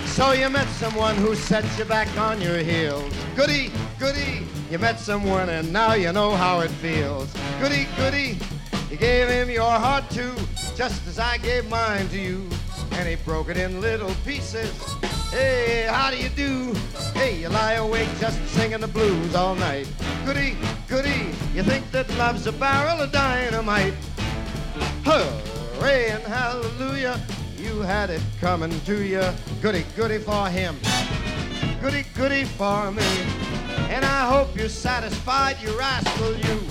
So you met someone who set you back on your heels. Goody, goody, you met someone and now you know how it feels. Goody, goody, you gave him your heart too, just as I gave mine to you. And he broke it in little pieces. Hey, how do you do? Hey, you lie awake just singing the blues all night. Goody, goody, you think that love's a barrel of dynamite. Hooray and hallelujah, you had it coming to you. Goody, goody for him. Goody, goody for me. And I hope you're satisfied, you rascal, you.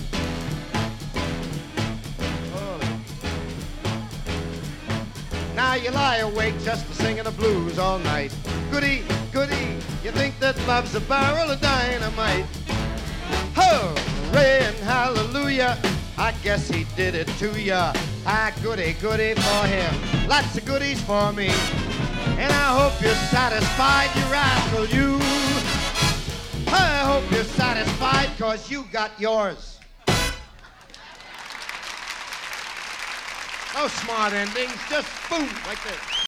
Now you lie awake just for singing the blues all night. Goody, goody, you think that love's a barrel of dynamite. Hooray and hallelujah, I guess he did it to ya. Ah, goody, goody for him. Lots of goodies for me. And I hope you're satisfied, you rascal, you. I hope you're satisfied, 'cause you got yours. No smart endings, just boom, like this.